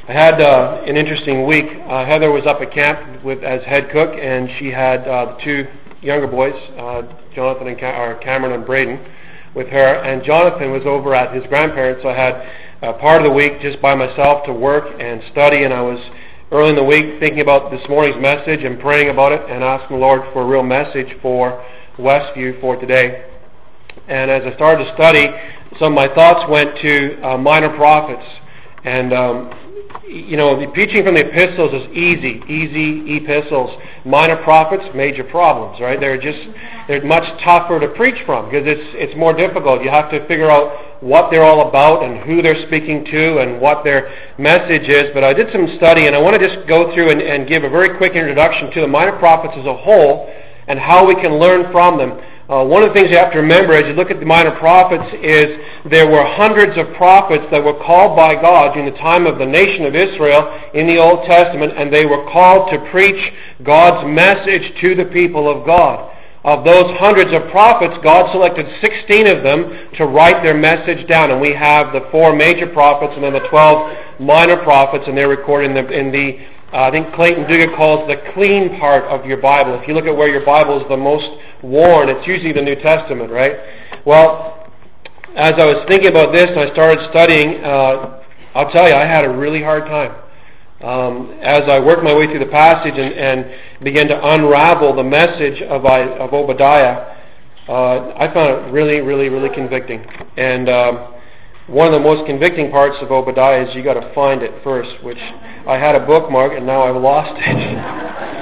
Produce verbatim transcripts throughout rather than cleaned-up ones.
I had uh, an interesting week. Uh, Heather was up at camp with as head cook, and she had uh, the two younger boys, uh, Jonathan and Cam- or Cameron and Braden, with her. And Jonathan was over at his grandparents, so I had uh, part of the week just by myself to work and study. And I was early in the week thinking about this morning's message and praying about it and asking the Lord for a real message for Westview for today. And as I started to study, some of my thoughts went to uh, minor prophets. And um, you know, the preaching from the epistles is easy, easy epistles. Minor prophets, major problems, right? They're just, they're much tougher to preach from because it's it's more difficult. You have to figure out what they're all about and who they're speaking to and what their message is. But I did some study, and I want to just go through and, and give a very quick introduction to the minor prophets as a whole and how we can learn from them. Uh, one of the things you have to remember as you look at the minor prophets is there were hundreds of prophets that were called by God during the time of the nation of Israel in the Old Testament, and they were called to preach God's message to the people of God. Of those hundreds of prophets, God selected sixteen of them to write their message down, and we have the four major prophets and then the twelve minor prophets, and they're recorded in the, in the uh, I think Clayton Duga calls the clean part of your Bible. If you look at where your Bible is the most worn, it's usually the New Testament, right? Well, as I was thinking about this and I started studying, uh, I'll tell you, I had a really hard time. Um, as I worked my way through the passage and, and began to unravel the message of, I, of Obadiah, uh, I found it really, really, really convicting. And um, one of the most convicting parts of Obadiah is you got to find it first, which I had a bookmark and now I've lost it.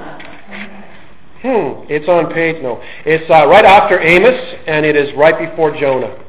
Hmm, it's on page, no. It's uh, right after Amos, and it is right before Jonah.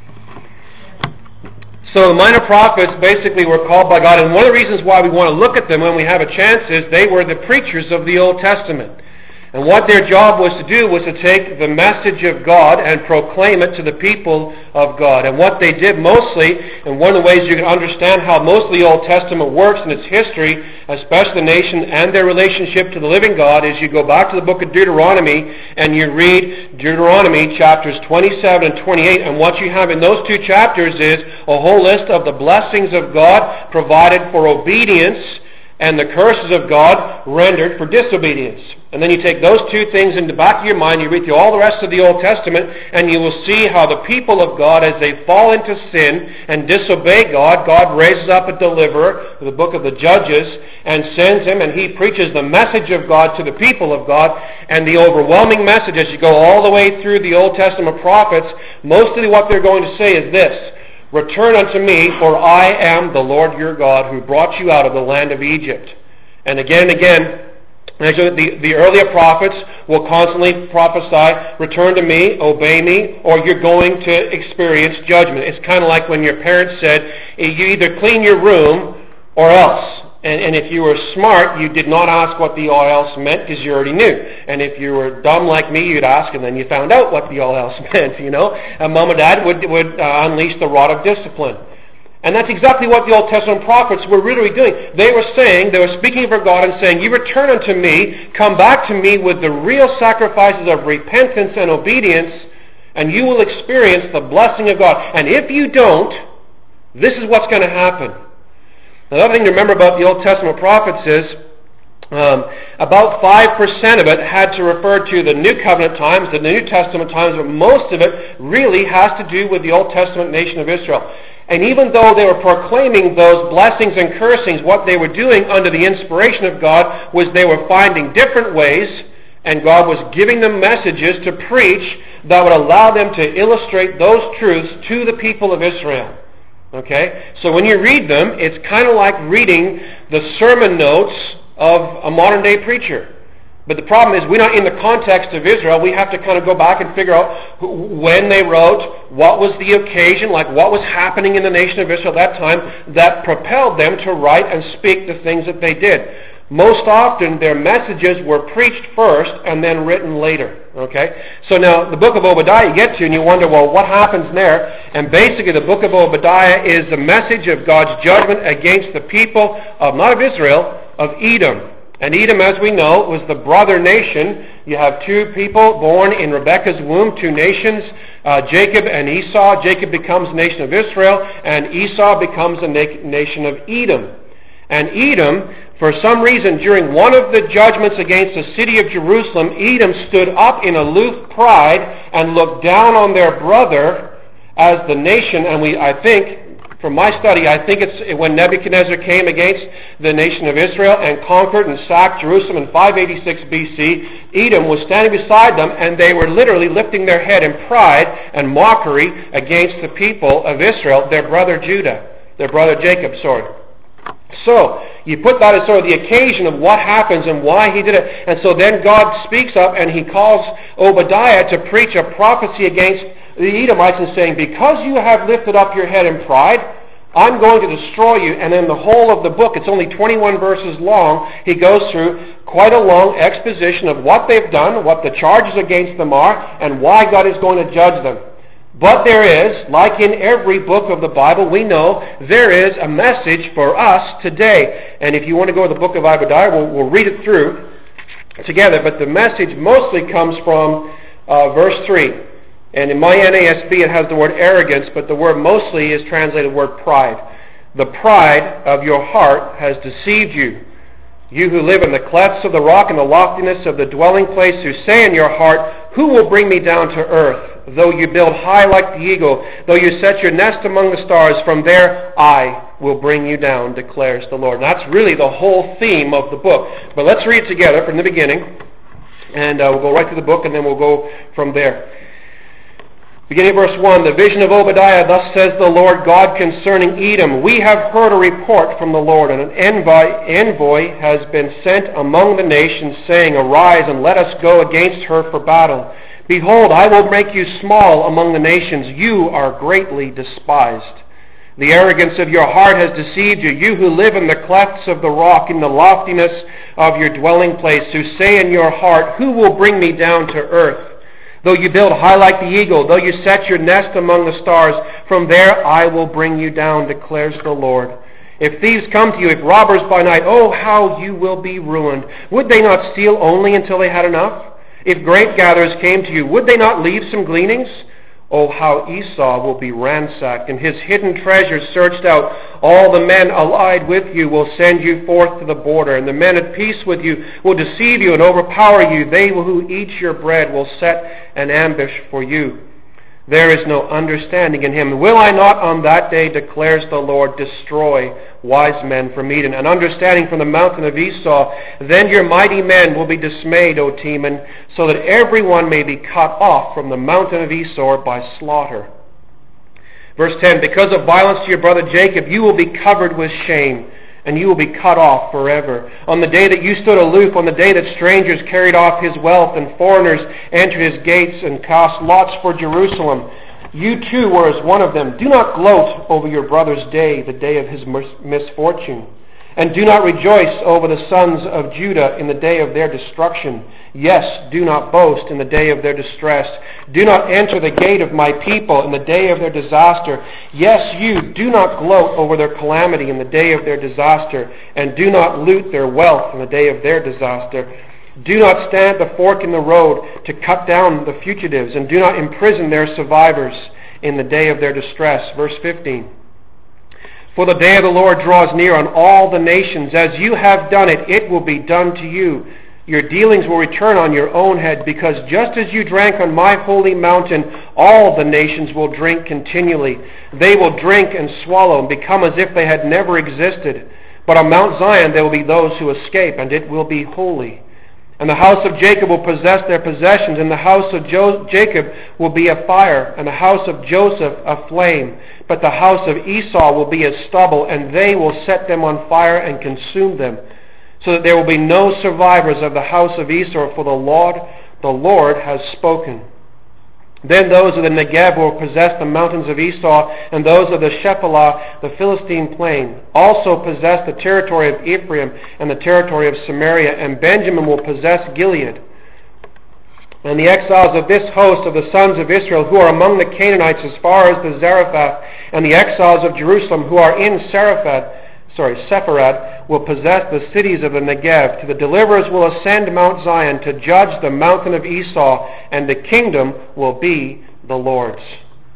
So the minor prophets basically were called by God, and one of the reasons why we want to look at them when we have a chance is they were the preachers of the Old Testament. And what their job was to do was to take the message of God and proclaim it to the people of God. And what they did mostly, and one of the ways you can understand how most of the Old Testament works in its history, especially the nation and their relationship to the living God, is you go back to the book of Deuteronomy and you read Deuteronomy chapters twenty-seven and twenty-eight, and what you have in those two chapters is a whole list of the blessings of God provided for obedience and the curses of God rendered for disobedience. And then you take those two things in the back of your mind, you read through all the rest of the Old Testament, and you will see how the people of God, as they fall into sin and disobey God, God raises up a deliverer, the book of the Judges, and sends him, and he preaches the message of God to the people of God. And the overwhelming message, as you go all the way through the Old Testament prophets, mostly what they're going to say is this: return unto me, for I am the Lord your God, who brought you out of the land of Egypt. And again and again, the, the earlier prophets will constantly prophesy, return to me, obey me, or you're going to experience judgment. It's kind of like when your parents said, you either clean your room or else. And, and if you were smart, you did not ask what the all else meant because you already knew. And if you were dumb like me, you'd ask, and then you found out what the all else meant, you know. And mom and dad would, would uh, unleash the rod of discipline. And that's exactly what the Old Testament prophets were really doing. They were saying, they were speaking for God and saying, you return unto me, come back to me with the real sacrifices of repentance and obedience, and you will experience the blessing of God. And if you don't, this is what's going to happen. Now, the other thing to remember about the Old Testament prophets is um, about five percent of it had to refer to the New Covenant times, the New Testament times, but most of it really has to do with the Old Testament nation of Israel. And even though they were proclaiming those blessings and cursings, what they were doing under the inspiration of God was they were finding different ways, and God was giving them messages to preach that would allow them to illustrate those truths to the people of Israel. Okay? So when you read them, it's kind of like reading the sermon notes of a modern-day preacher. But the problem is we're not in the context of Israel. We have to kind of go back and figure out when they wrote, what was the occasion, like what was happening in the nation of Israel at that time that propelled them to write and speak the things that they did. Most often their messages were preached first and then written later. Okay? So now the book of Obadiah you get to and you wonder, well, what happens there? And basically the book of Obadiah is the message of God's judgment against the people of, not of Israel, of Edom. And Edom, as we know, was the brother nation. You have two people born in Rebekah's womb, two nations, uh, Jacob and Esau. Jacob becomes the nation of Israel, and Esau becomes the na- nation of Edom. And Edom, for some reason, during one of the judgments against the city of Jerusalem, Edom stood up in aloof pride and looked down on their brother as the nation. And we, I think, from my study, I think it's when Nebuchadnezzar came against the nation of Israel and conquered and sacked Jerusalem in five eighty-six B C, Edom was standing beside them, and they were literally lifting their head in pride and mockery against the people of Israel, their brother Judah, their brother Jacob, sorry. So, you put that as sort of the occasion of what happens and why he did it. And so then God speaks up and he calls Obadiah to preach a prophecy against the Edomites and saying, because you have lifted up your head in pride, I'm going to destroy you. And in the whole of the book, it's only twenty-one verses long, he goes through quite a long exposition of what they've done, what the charges against them are, and why God is going to judge them. But there is, like in every book of the Bible, we know there is a message for us today. And if you want to go to the book of Obadiah, we'll, we'll read it through together. But the message mostly comes from uh, verse three. And in my N A S B it has the word arrogance, but the word mostly is translated word pride. The pride of your heart has deceived you. You who live in the clefts of the rock and the loftiness of the dwelling place, who say in your heart, who will bring me down to earth? Though you build high like the eagle, though you set your nest among the stars, from there I will bring you down, declares the Lord. And that's really the whole theme of the book. But let's read it together from the beginning, and uh, we'll go right to the book, and then we'll go from there. Beginning of verse one, the vision of Obadiah, thus says the Lord God concerning Edom. We have heard a report from the Lord, and an envoy, envoy has been sent among the nations, saying, arise and let us go against her for battle. Behold, I will make you small among the nations. You are greatly despised. The arrogance of your heart has deceived you. You who live in the clefts of the rock, in the loftiness of your dwelling place, who say in your heart, who will bring me down to earth? Though you build high like the eagle, though you set your nest among the stars, from there I will bring you down, declares the Lord. If thieves come to you, if robbers by night, oh, how you will be ruined. Would they not steal only until they had enough? If grape gatherers came to you, would they not leave some gleanings? Oh, how Esau will be ransacked, and his hidden treasures searched out. All the men allied with you will send you forth to the border, and the men at peace with you will deceive you and overpower you. They who eat your bread will set an ambush for you. There is no understanding in him. Will I not on that day, declares the Lord, destroy wise men from Edom, and understanding from the mountain of Esau? Then your mighty men will be dismayed, O Teman, so that everyone may be cut off from the mountain of Esau by slaughter. Verse ten, because of violence to your brother Jacob, you will be covered with shame, and you will be cut off forever. On the day that you stood aloof, on the day that strangers carried off his wealth and foreigners entered his gates and cast lots for Jerusalem, you too were as one of them. Do not gloat over your brother's day, the day of his misfortune. And do not rejoice over the sons of Judah in the day of their destruction. Yes, do not boast in the day of their distress. Do not enter the gate of my people in the day of their disaster. Yes, you, do not gloat over their calamity in the day of their disaster, and do not loot their wealth in the day of their disaster. Do not stand at the fork in the road to cut down the fugitives, and do not imprison their survivors in the day of their distress. Verse fifteen. For the day of the Lord draws near on all the nations. As you have done it, it will be done to you. Your dealings will return on your own head, because just as you drank on my holy mountain, all the nations will drink continually. They will drink and swallow and become as if they had never existed. But on Mount Zion there will be those who escape, and it will be holy. And the house of Jacob will possess their possessions, and the house of jo- Jacob will be a fire, and the house of Joseph a flame. But the house of Esau will be as stubble, and they will set them on fire and consume them, so that there will be no survivors of the house of Esau, for the Lord, the Lord has spoken. Then those of the Negev will possess the mountains of Esau, and those of the Shephelah, the Philistine plain, also possess the territory of Ephraim and the territory of Samaria, and Benjamin will possess Gilead. And the exiles of this host of the sons of Israel, who are among the Canaanites as far as the Zarephath, and the exiles of Jerusalem, who are in Sarephath, sorry, Sepharad, will possess the cities of the Negev. To the deliverers will ascend Mount Zion to judge the mountain of Esau, and the kingdom will be the Lord's.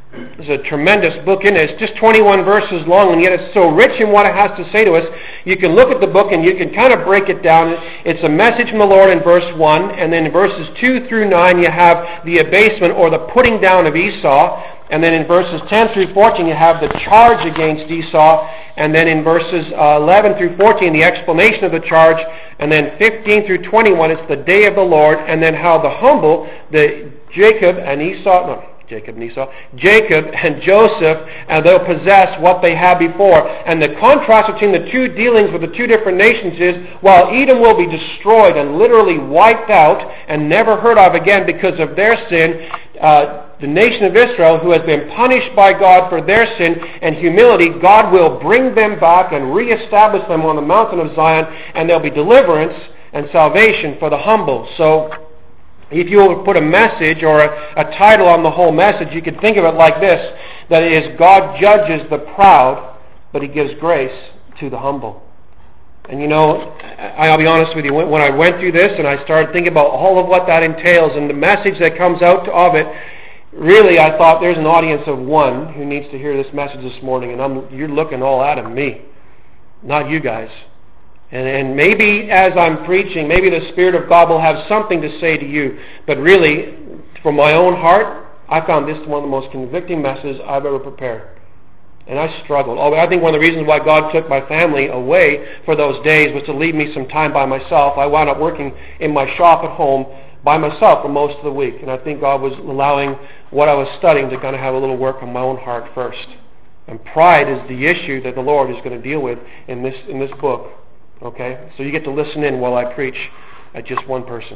There's a tremendous book in it. It's just twenty-one verses long, and yet it's so rich in what it has to say to us. You can look at the book and you can kind of break it down. It's a message from the Lord in verse one, and then in verses two through nine you have the abasement or the putting down of Esau. And then in verses ten through fourteen you have the charge against Esau. And then in verses uh, eleven through fourteen the explanation of the charge. And then fifteen through twenty-one it's the day of the Lord. And then how the humble, the Jacob and Esau, no, Jacob and Esau, Jacob and Joseph, and they'll possess what they had before. And the contrast between the two dealings with the two different nations is, while Edom will be destroyed and literally wiped out and never heard of again because of their sin, uh, the nation of Israel, who has been punished by God for their sin and humility, God will bring them back and reestablish them on the mountain of Zion, and there'll be deliverance and salvation for the humble. So, if you were to put a message or a, a title on the whole message, you could think of it like this, that it is God judges the proud, but He gives grace to the humble. And you know, I'll be honest with you, when I went through this and I started thinking about all of what that entails and the message that comes out of it, really I thought there's an audience of one who needs to hear this message this morning, and I'm, you're looking all out of me, not you guys. And, and maybe as I'm preaching, maybe the Spirit of God will have something to say to you. But really, from my own heart, I found this one of the most convicting messages I've ever prepared. And I struggled. Oh, I think one of the reasons why God took my family away for those days was to leave me some time by myself. I wound up working in my shop at home by myself for most of the week. And I think God was allowing what I was studying to kind of have a little work on my own heart first. And pride is the issue that the Lord is going to deal with in this in this book. Okay? So you get to listen in while I preach at just one person.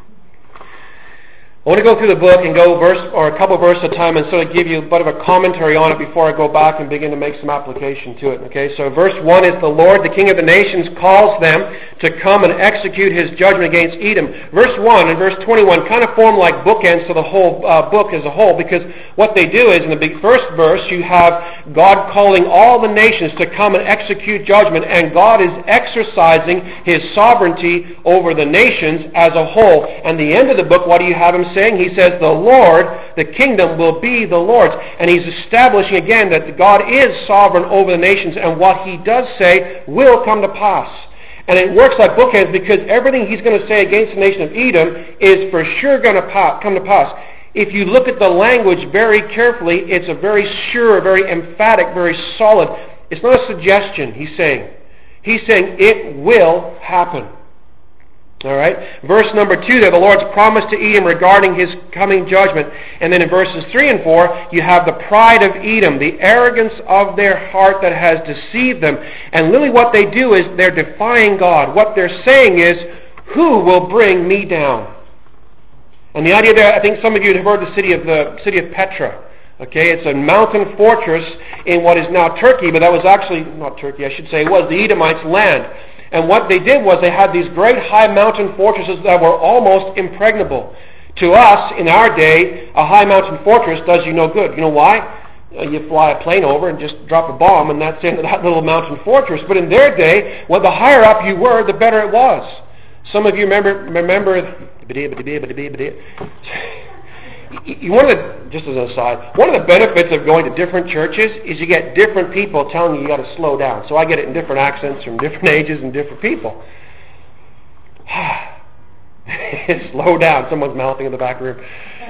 I want to go through the book and go verse or a couple verses at a time and sort of give you a bit of a commentary on it before I go back and begin to make some application to it. Okay, so verse one is, the Lord, the King of the nations, calls them to come and execute His judgment against Edom. Verse one and verse twenty-one kind of form like bookends to the whole uh, book as a whole, because what they do is, in the big first verse, you have God calling all the nations to come and execute judgment, and God is exercising His sovereignty over the nations as a whole. And the end of the book, what do you have Him saying? He says, the Lord, the kingdom will be the Lord's. And He's establishing again that God is sovereign over the nations, and what He does say will come to pass. And it works like bookends, because everything He's going to say against the nation of Edom is for sure going to pa- come to pass. If you look at the language very carefully, it's a very sure, very emphatic, very solid. It's not a suggestion, He's saying. He's saying it will happen. All right? Verse number two there, the Lord's promise to Edom regarding His coming judgment. And then in verses three and four, you have the pride of Edom, the arrogance of their heart that has deceived them. And really what they do is they're defying God. What they're saying is, who will bring me down? And the idea there, I think some of you have heard the city of the city of Petra. Okay, it's a mountain fortress in what is now Turkey, but that was actually, not Turkey, I should say, it was the Edomites' land. And what they did was they had these great high mountain fortresses that were almost impregnable. To us, in our day, a high mountain fortress does you no good. You know why? Uh, you fly a plane over and just drop a bomb, and that's the end of that little mountain fortress. But in their day, well, the higher up you were, the better it was. Some of you remember, remember one of the, just as an aside, one of the benefits of going to different churches is you get different people telling you you got to slow down. So I get it in different accents from different ages and different people. Slow down. Someone's mouthing in the back room.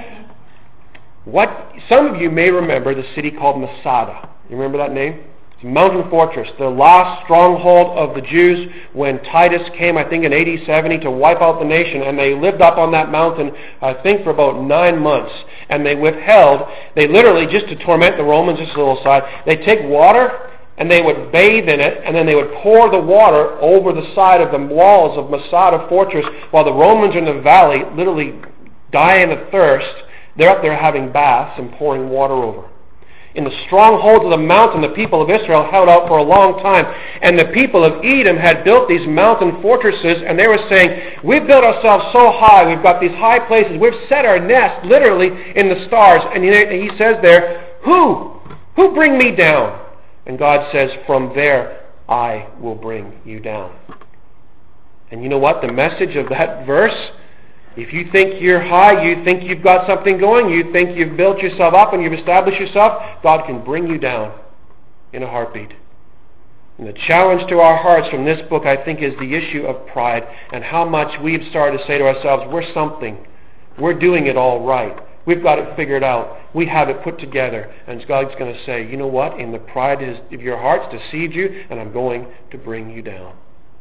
What some of you may remember the city called Masada. You remember that name? It's a mountain fortress, the last stronghold of the Jews when Titus came, I think, in A D seventy to wipe out the nation. And they lived up on that mountain, I think, for about nine months. And they withheld, they literally, just to torment the Romans, just a little side, they take water and they would bathe in it, and then they would pour the water over the side of the walls of Masada fortress, while the Romans in the valley, literally dying of thirst, they're up there having baths and pouring water over. In the strongholds of the mountain, the people of Israel held out for a long time. And the people of Edom had built these mountain fortresses, and they were saying, we've built ourselves so high, we've got these high places, we've set our nest literally in the stars. And he says there, who? Who bring me down? And God says, from there I will bring you down. And you know what? The message of that verse If you think you're high, you think you've got something going, you think you've built yourself up and you've established yourself, God can bring you down in a heartbeat. And the challenge to our hearts from this book, I think, is the issue of pride and how much we've started to say to ourselves, we're something. We're doing it all right. We've got it figured out. We have it put together. And God's going to say, you know what? In the pride of your hearts deceived you, and I'm going to bring you down.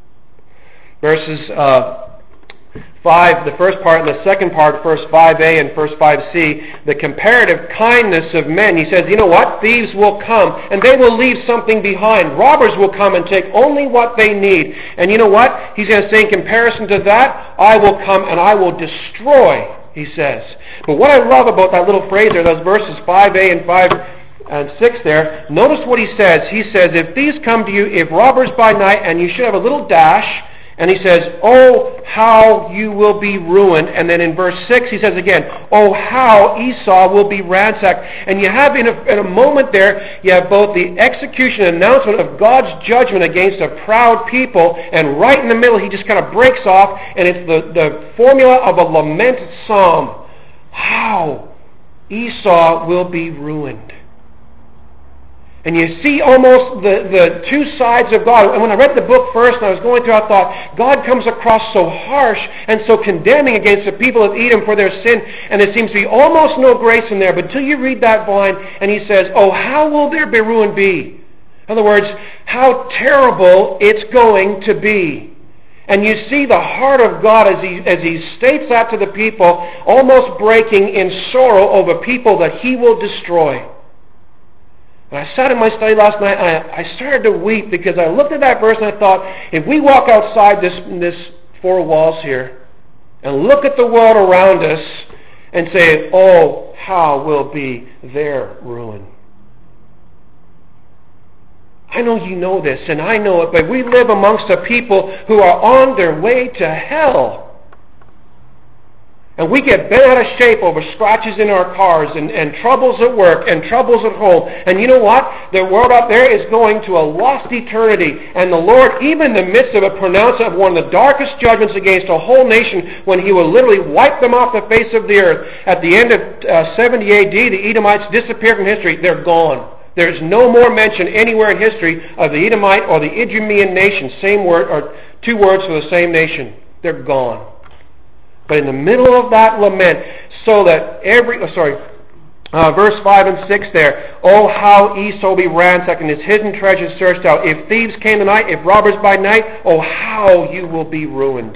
Verses uh, five, the first part, and the second part, verse five a and verse five c, the comparative kindness of men. He says, you know what? Thieves will come, and they will leave something behind. Robbers will come and take only what they need. And you know what? He's going to say, in comparison to that, I will come and I will destroy, he says. But what I love about that little phrase there, those verses five a and five and six there, notice what he says. He says, if thieves come to you, if robbers by night, and you should have a little dash, and he says, oh, how you will be ruined. And then in verse six, he says again, oh, how Esau will be ransacked. And you have in a, in a moment there, you have both the execution and announcement of God's judgment against a proud people, and right in the middle, he just kind of breaks off, and it's the, the formula of a lament psalm. How Esau will be ruined. And you see almost the, the two sides of God. And when I read the book first and I was going through, I thought, God comes across so harsh and so condemning against the people of Edom for their sin. And there seems to be almost no grace in there. But until you read that line, and he says, oh, how will their ruin be? In other words, how terrible it's going to be. And you see the heart of God as he, as he states that to the people, almost breaking in sorrow over people that he will destroy. And I sat in my study last night, and I, I started to weep because I looked at that verse and I thought, if we walk outside this, this four walls here and look at the world around us and say, oh, how will be their ruin? I know you know this, and I know it, but we live amongst a people who are on their way to hell. And we get bent out of shape over scratches in our cars and, and troubles at work and troubles at home. And you know what? The world out there is going to a lost eternity. And the Lord, even in the midst of a pronouncement of one of the darkest judgments against a whole nation, when he will literally wipe them off the face of the earth, at the end of uh, seventy A D, the Edomites disappear from history. They're gone. There's no more mention anywhere in history of the Edomite or the Idumean nation. Same word, or two words for the same nation. They're gone. But in the middle of that lament, so that every, oh, sorry, uh, verse five and six there, oh, how Esau will be ransacked and his hidden treasures searched out. If thieves came at night, if robbers by night, oh, how you will be ruined.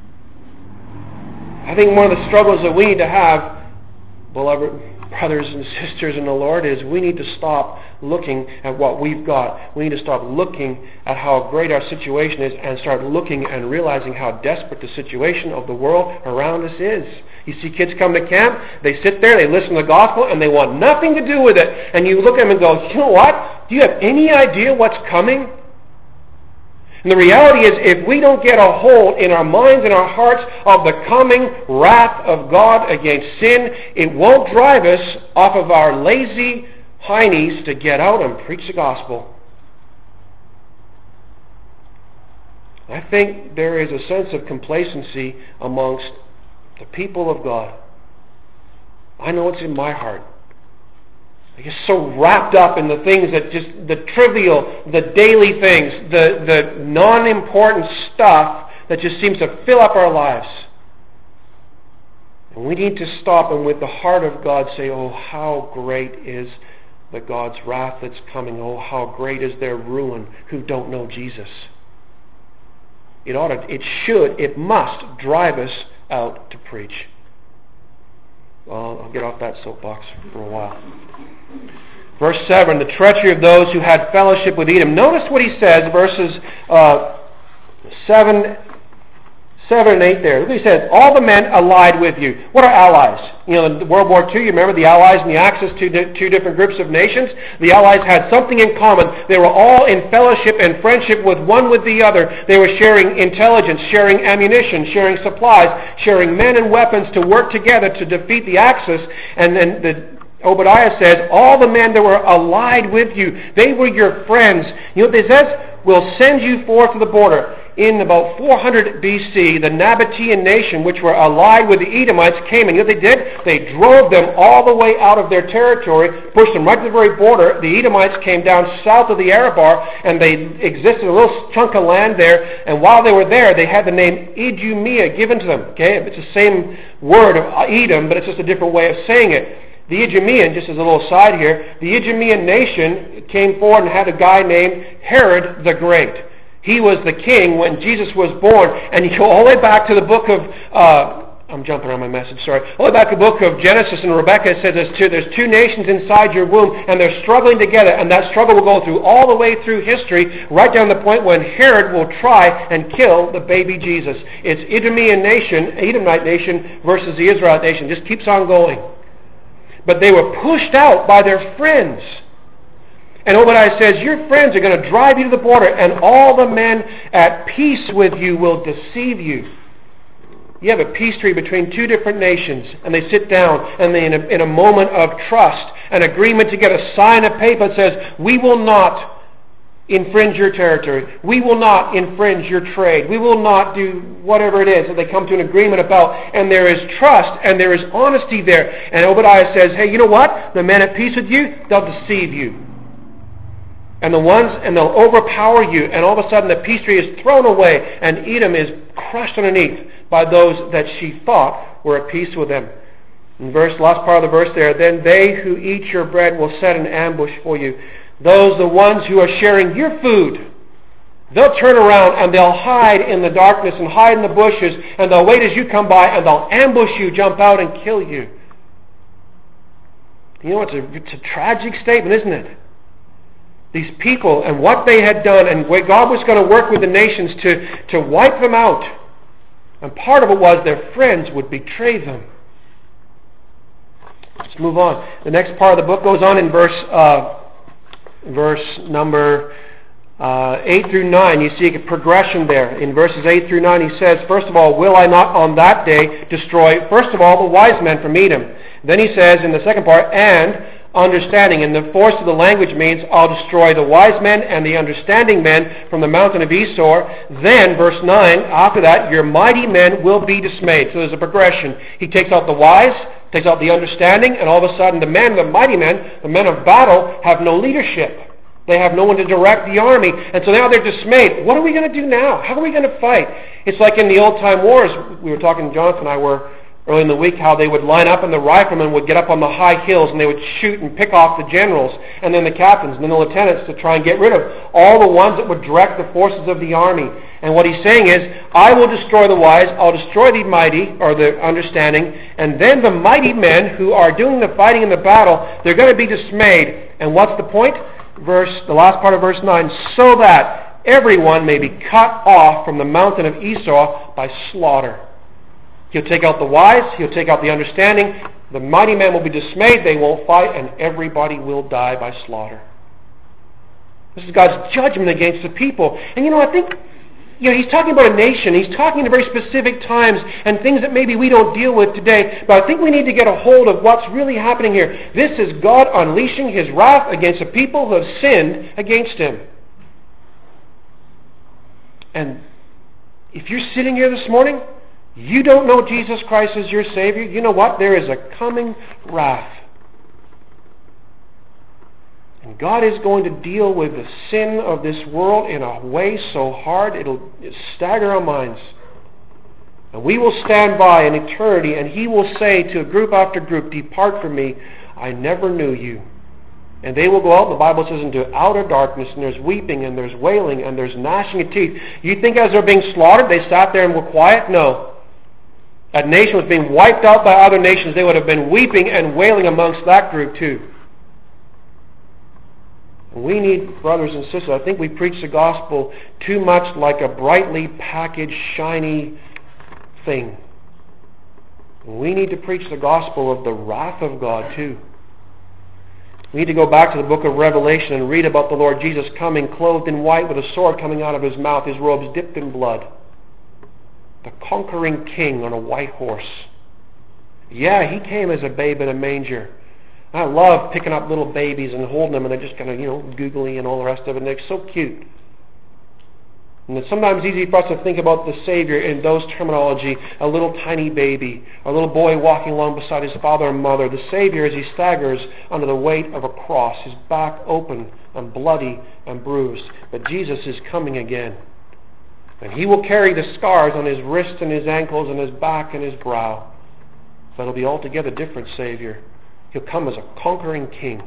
I think one of the struggles that we need to have, beloved brothers and sisters in the Lord, is we need to stop looking at what we've got. We need to stop looking at how great our situation is and start looking and realizing how desperate the situation of the world around us is. You see kids come to camp, they sit there, they listen to the gospel, and they want nothing to do with it. And you look at them and go, you know what? Do you have any idea what's coming? And the reality is, if we don't get a hold in our minds and our hearts of the coming wrath of God against sin, it won't drive us off of our lazy heinies to get out and preach the gospel. I think there is a sense of complacency amongst the people of God. I know it's in my heart. I get so wrapped up in the things that just, the trivial, the daily things, the, the non-important stuff that just seems to fill up our lives. And we need to stop and with the heart of God say, oh, how great is the God's wrath that's coming. Oh, how great is their ruin who don't know Jesus. It ought to, it should, it must drive us out to preach. Well, I'll get off that soapbox for a while. Verse seven, the treachery of those who had fellowship with Edom. Notice what he says, verses uh, seven, seven and eight there. Look what he says, all the men allied with you. What are allies? You know, in World War Two, you remember the Allies and the Axis, two, two different groups of nations? The Allies had something in common. They were all in fellowship and friendship with one with the other. They were sharing intelligence, sharing ammunition, sharing supplies, sharing men and weapons to work together to defeat the Axis. And then the Obadiah says, all the men that were allied with you, they were your friends. You know what this says? We'll send you forth to the border. in about four hundred B C, the Nabatean nation, which were allied with the Edomites, came, and you know what they did? They drove them all the way out of their territory, pushed them right to the very border. The Edomites came down south of the Arabah, and they existed in a little chunk of land there, and while they were there, they had the name Idumea given to them. Okay, it's the same word of Edom, but it's just a different way of saying it. The Idumean, just as a little side here, the Idumean nation came forward and had a guy named Herod the Great. He was the king when Jesus was born, and you go all the way back to the book of, uh, I'm jumping around my message, sorry, all the way back to the book of Genesis, and Rebecca says there's two, there's two nations inside your womb, and they're struggling together, and that struggle will go through all the way through history, right down to the point when Herod will try and kill the baby Jesus. It's Idumean nation, Edomite nation, versus the Israelite nation. Just keeps on going. But they were pushed out by their friends. And Obadiah says, your friends are going to drive you to the border, and all the men at peace with you will deceive you. You have a peace treaty between two different nations, and they sit down, and they, in a, in a moment of trust, an agreement to get a sign of paper that says, we will not infringe your territory. We will not infringe your trade. We will not do whatever it is that they come to an agreement about. And there is trust, and there is honesty there. And Obadiah says, hey, you know what? The men at peace with you, they'll deceive you. And the ones, and they'll overpower you, and all of a sudden the peace treaty is thrown away, and Edom is crushed underneath by those that she thought were at peace with them. In verse, last part of the verse there, then they who eat your bread will set an ambush for you. Those, the ones who are sharing your food, they'll turn around and they'll hide in the darkness and hide in the bushes, and they'll wait as you come by, and they'll ambush you, jump out, and kill you. You know, it's a, it's a tragic statement, isn't it? These people and what they had done, and where God was going to work with the nations to, to wipe them out. And part of it was their friends would betray them. Let's move on. The next part of the book goes on in verse uh, verse number uh, eight through nine. You see a progression there. In verses eight through nine, he says, first of all, will I not on that day destroy, first of all, the wise men from Edom? Then he says in the second part, and understanding. And the force of the language means, I'll destroy the wise men and the understanding men from the mountain of Esau. Then, verse nine, after that, your mighty men will be dismayed. So there's a progression. He takes out the wise, takes out the understanding, and all of a sudden the men, the mighty men, the men of battle, have no leadership. They have no one to direct the army. And so now they're dismayed. What are we going to do now? How are we going to fight? It's like in the old-time wars. We were talking, Jonathan and I were, early in the week, how they would line up and the riflemen would get up on the high hills and they would shoot and pick off the generals and then the captains and then the lieutenants to try and get rid of all the ones that would direct the forces of the army. And what he's saying is, I will destroy the wise, I'll destroy the mighty, or the understanding, and then the mighty men who are doing the fighting in the battle, they're going to be dismayed. And what's the point? Verse, the last part of verse nine, so that everyone may be cut off from the mountain of Esau by slaughter. He'll take out the wise, he'll take out the understanding, the mighty men will be dismayed, they won't fight, and everybody will die by slaughter. This is God's judgment against the people. And you know, I think, you know, he's talking about a nation, he's talking at very specific times, and things that maybe we don't deal with today, but I think we need to get a hold of what's really happening here. This is God unleashing his wrath against the people who have sinned against him. And if you're sitting here this morning, you don't know Jesus Christ as your Savior, you know what? There is a coming wrath. And God is going to deal with the sin of this world in a way so hard it'll stagger our minds. And we will stand by in eternity and he will say to group after group, depart from me, I never knew you. And they will go out, the Bible says, into outer darkness, and there's weeping, and there's wailing, and there's gnashing of teeth. You think as they're being slaughtered, they sat there and were quiet? No. That nation was being wiped out by other nations. They would have been weeping and wailing amongst that group too. We need, brothers and sisters, I think we preach the gospel too much like a brightly packaged, shiny thing. We need to preach the gospel of the wrath of God too. We need to go back to the book of Revelation and read about the Lord Jesus coming clothed in white with a sword coming out of his mouth, his robes dipped in blood. The conquering king on a white horse. Yeah, he came as a babe in a manger. I love picking up little babies and holding them and they're just kind of, you know, googly and all the rest of it. And they're so cute. And it's sometimes easy for us to think about the Savior in those terminology, a little tiny baby, a little boy walking along beside his father and mother. The Savior, as he staggers under the weight of a cross, his back open and bloody and bruised. But Jesus is coming again. And he will carry the scars on his wrists and his ankles and his back and his brow. But it'll be altogether different Savior. He'll come as a conquering king.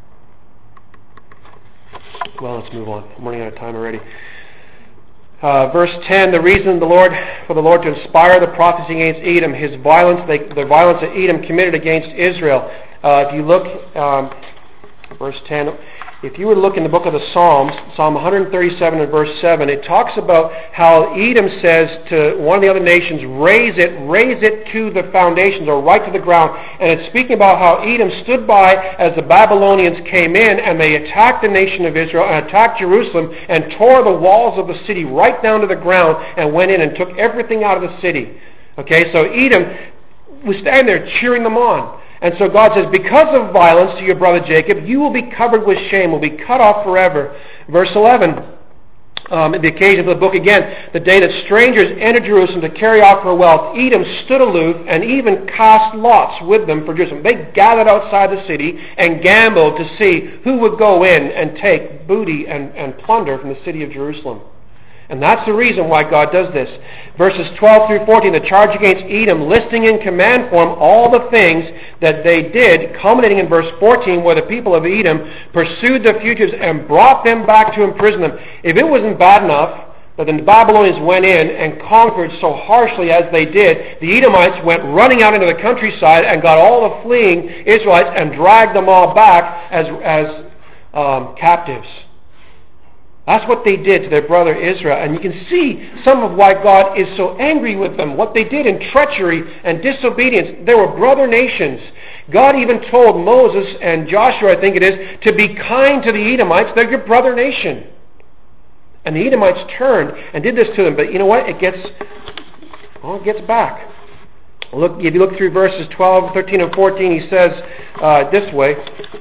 Well, let's move on. I'm running out of time already. Uh, verse ten, the reason the Lord for the Lord to inspire the prophets against Edom, his violence, they, the violence that Edom committed against Israel. Uh, if you look, um, verse ten, if you were to look in the book of the Psalms, Psalm one thirty-seven and verse seven, it talks about how Edom says to one of the other nations, raise it, raise it to the foundations, or right to the ground. And it's speaking about how Edom stood by as the Babylonians came in and they attacked the nation of Israel and attacked Jerusalem and tore the walls of the city right down to the ground and went in and took everything out of the city. Okay, so Edom was standing there cheering them on. And so God says, because of violence to your brother Jacob, you will be covered with shame, will be cut off forever. Verse eleven, um, the occasion of the book again, the day that strangers entered Jerusalem to carry off her wealth, Edom stood aloof and even cast lots with them for Jerusalem. They gathered outside the city and gambled to see who would go in and take booty and, and plunder from the city of Jerusalem. And that's the reason why God does this. Verses twelve through fourteen, the charge against Edom, listing in command form all the things that they did, culminating in verse fourteen, where the people of Edom pursued the fugitives and brought them back to imprison them. If it wasn't bad enough that the Babylonians went in and conquered so harshly as they did, the Edomites went running out into the countryside and got all the fleeing Israelites and dragged them all back as, as um, captives. That's what they did to their brother Israel. And you can see some of why God is so angry with them. What they did in treachery and disobedience. They were brother nations. God even told Moses and Joshua, I think it is, to be kind to the Edomites. They're your brother nation. And the Edomites turned and did this to them. But you know what? It gets, well, it gets back. Look, if you look through verses twelve, thirteen, and fourteen, he says uh, this way,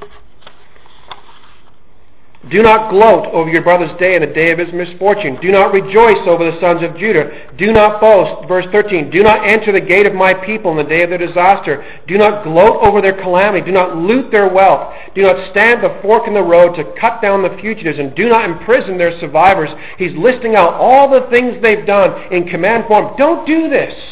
do not gloat over your brother's day and the day of his misfortune. Do not rejoice over the sons of Judah. Do not boast. Verse thirteen, do not enter the gate of my people in the day of their disaster. Do not gloat over their calamity. Do not loot their wealth. Do not stand the fork in the road to cut down the fugitives, and do not imprison their survivors. He's listing out all the things they've done in command form. Don't do this.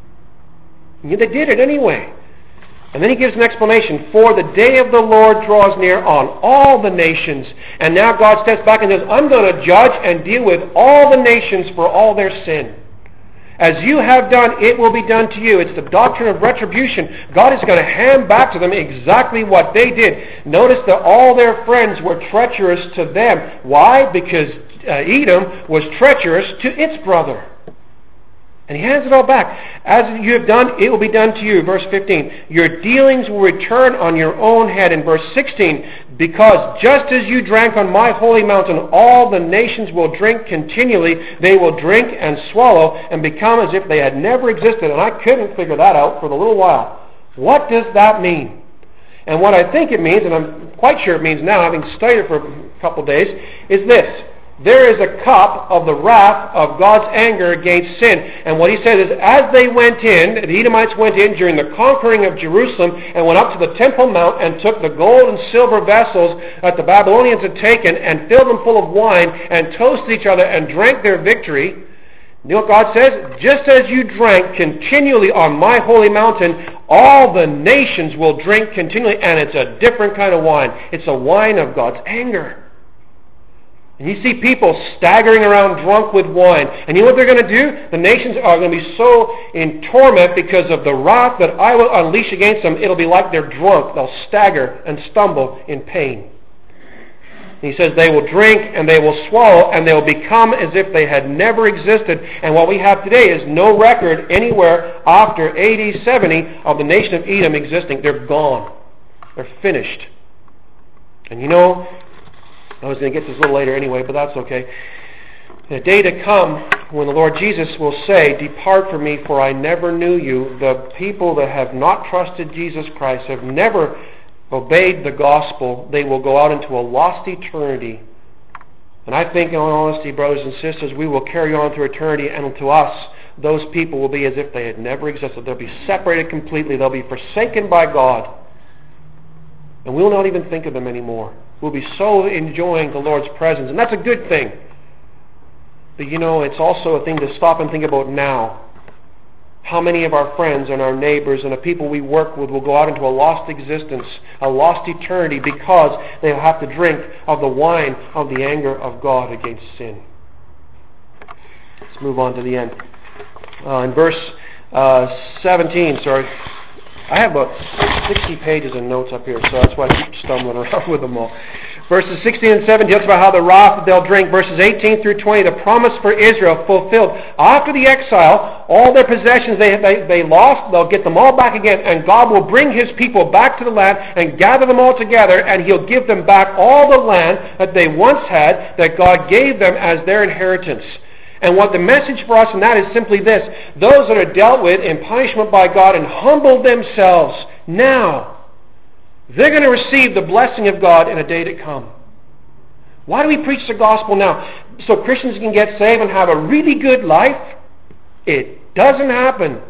And they did it anyway. And then he gives an explanation. For the day of the Lord draws near on all the nations. And now God steps back and says, I'm going to judge and deal with all the nations for all their sin. As you have done, it will be done to you. It's the doctrine of retribution. God is going to hand back to them exactly what they did. Notice that all their friends were treacherous to them. Why? Because uh, Edom was treacherous to its brother. And he hands it all back. As you have done, it will be done to you. Verse fifteen. Your dealings will return on your own head. In verse sixteen. Because just as you drank on my holy mountain, all the nations will drink continually. They will drink and swallow and become as if they had never existed. And I couldn't figure that out for a little while. What does that mean? And what I think it means, and I'm quite sure it means now, having studied it for a couple of days, is this. There is a cup of the wrath of God's anger against sin. And what he says is, as they went in, the Edomites went in during the conquering of Jerusalem and went up to the Temple Mount and took the gold and silver vessels that the Babylonians had taken and filled them full of wine and toasted each other and drank their victory. You know what God says? Just as you drank continually on my holy mountain, all the nations will drink continually. And it's a different kind of wine. It's a wine of God's anger. And you see people staggering around drunk with wine. And you know what they're going to do? The nations are going to be so in torment because of the wrath that I will unleash against them. It'll be like they're drunk. They'll stagger and stumble in pain. And he says they will drink and they will swallow and they will become as if they had never existed. And what we have today is no record anywhere after A D seventy of the nation of Edom existing. They're gone. They're finished. And you know, I was going to get this a little later anyway, but that's okay. The day to come when the Lord Jesus will say, depart from me, for I never knew you. The people that have not trusted Jesus Christ, have never obeyed the gospel, they will go out into a lost eternity And I think, in all honesty, brothers and sisters, we will carry on through eternity, and to us, those people will be as if they had never existed. They'll be separated completely. They'll be forsaken by God. And we'll not even think of them anymore. We'll be so enjoying the Lord's presence. And that's a good thing. But you know, it's also a thing to stop and think about now. How many of our friends and our neighbors and the people we work with will go out into a lost existence, a lost eternity, because they'll have to drink of the wine of the anger of God against sin. Let's move on to the end. Uh, in verse uh, seventeen, sorry, I have about sixty pages of notes up here, so that's why I keep stumbling around with them all. Verses sixteen and seventeen talks about how the wrath that they'll drink. Verses eighteen through twenty, the promise for Israel fulfilled. After the exile, all their possessions they, they, they lost, they'll get them all back again, and God will bring His people back to the land and gather them all together, and He'll give them back all the land that they once had, that God gave them as their inheritance. And what the message for us in that is simply this: those that are dealt with in punishment by God and humbled themselves now, they're going to receive the blessing of God in a day to come. Why do we preach the gospel now? So Christians can get saved and have a really good life? It doesn't happen.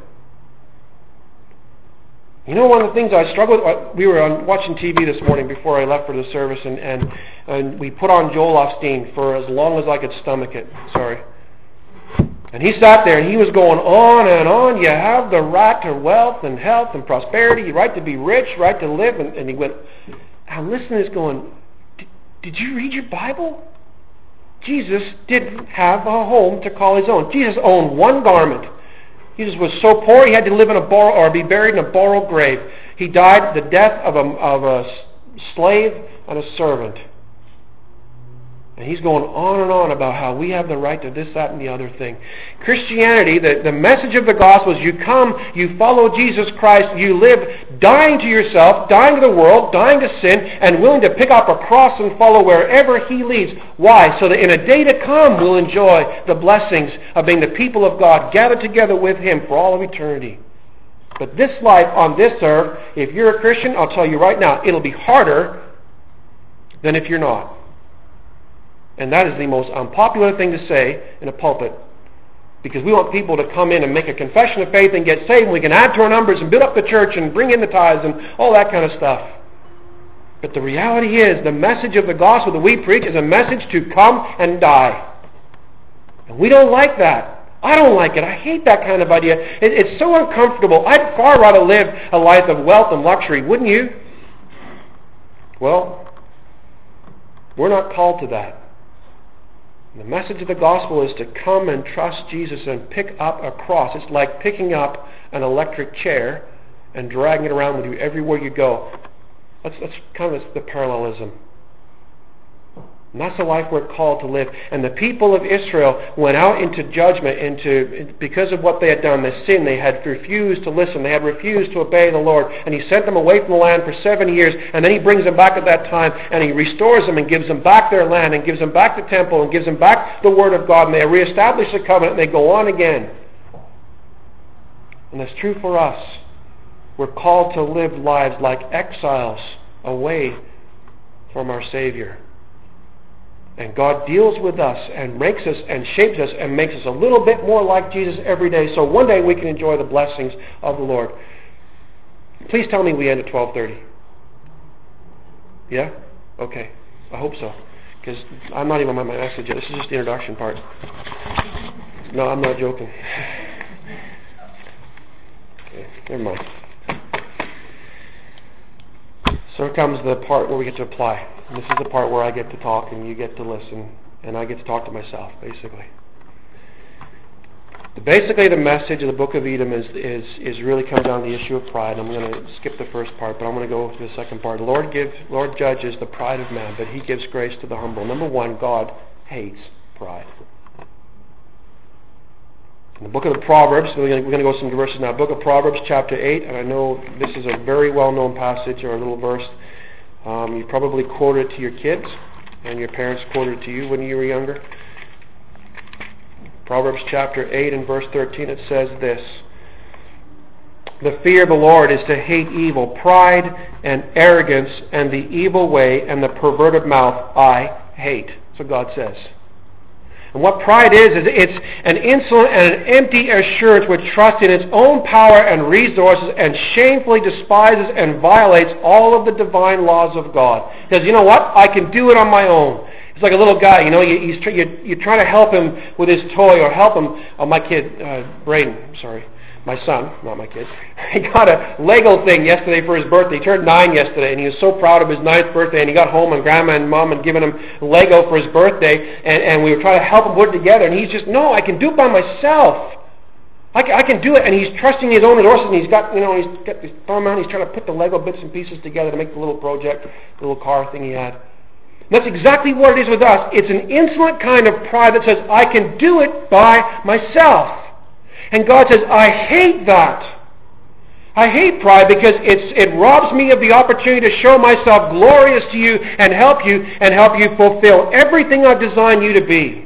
You know, one of the things I struggle with, we were on, watching T V this morning before I left for the service, and, and, and we put on Joel Osteen for as long as I could stomach it. Sorry. And he sat there and he was going on and on. You have the right to wealth and health and prosperity, your right to be rich, right to live. And, and he went, I'm listening to this going, did you read your Bible? Jesus didn't have a home to call his own. Jesus owned one garment. Jesus was so poor he had to live in a borrow, or be buried in a borrowed grave. He died the death of a, of a slave and a servant. And he's going on and on about how we have the right to this, that, and the other thing. Christianity, the, the message of the gospel is you come, you follow Jesus Christ, you live dying to yourself, dying to the world, dying to sin, and willing to pick up a cross and follow wherever He leads. Why? So that in a day to come we'll enjoy the blessings of being the people of God, gathered together with Him for all of eternity. But this life on this earth, if you're a Christian, I'll tell you right now, it'll be harder than if you're not. And that is the most unpopular thing to say in a pulpit. Because we want people to come in and make a confession of faith and get saved, and we can add to our numbers and build up the church and bring in the tithes and all that kind of stuff. But the reality is, the message of the gospel that we preach is a message to come and die. And we don't like that. I don't like it. I hate that kind of idea. It, it's so uncomfortable. I'd far rather live a life of wealth and luxury, wouldn't you? Well, we're not called to that. The message of the gospel is to come and trust Jesus and pick up a cross. It's like picking up an electric chair and dragging it around with you everywhere you go. That's, that's kind of the parallelism. And that's the life we're called to live. And the people of Israel went out into judgment, into because of what they had done, the sin. They had refused to listen. They had refused to obey the Lord. And He sent them away from the land for seven years. And then He brings them back at that time. And He restores them and gives them back their land and gives them back the temple and gives them back the Word of God. And they reestablish the covenant and they go on again. And that's true for us. We're called to live lives like exiles away from our Savior. And God deals with us and makes us and shapes us and makes us a little bit more like Jesus every day, so one day we can enjoy the blessings of the Lord. Please tell me we end at twelve thirty. Yeah? Okay. I hope so. Because I'm not even on my message yet. This is just the introduction part. No, I'm not joking. Okay, never mind. So here comes the part where we get to apply. And this is the part where I get to talk and you get to listen, and I get to talk to myself, basically. Basically, the message of the book of Edom is, is, is really comes down to the issue of pride. I'm going to skip the first part, but I'm going to go to the second part. The Lord gives, Lord judges the pride of man, but He gives grace to the humble. Number one, God hates pride. In the book of the Proverbs, we're going, to, we're going to go some verses now. Book of Proverbs, chapter eight, and I know this is a very well-known passage or a little verse. Um, you probably quoted it to your kids, and your parents quoted it to you when you were younger. Proverbs chapter eight and verse thirteen, it says this: the fear of the Lord is to hate evil, pride and arrogance and the evil way and the perverted mouth I hate. So what God says. And what pride is, is it's an insolent and an empty assurance which trusts in its own power and resources and shamefully despises and violates all of the divine laws of God. He says, you know what? I can do it on my own. It's like a little guy, you know, you, he's, you, you're trying to help him with his toy or help him. Oh, my kid, uh, Braden, sorry. My son, not my kid, he got a Lego thing yesterday for his birthday. He turned nine yesterday, and he was so proud of his ninth birthday, and he got home, and Grandma and Mom had given him Lego for his birthday, and, and we were trying to help him put it together, and he's just, no, I can do it by myself. I can, I can do it, and he's trusting his own resources, and he's got, you know, he's got his thumb out, and he's trying to put the Lego bits and pieces together to make the little project, the little car thing he had. And that's exactly what it is with us. It's an insolent kind of pride that says, I can do it by myself. And God says, I hate that. I hate pride because it's, it robs me of the opportunity to show myself glorious to you and help you and help you fulfill everything I've designed you to be.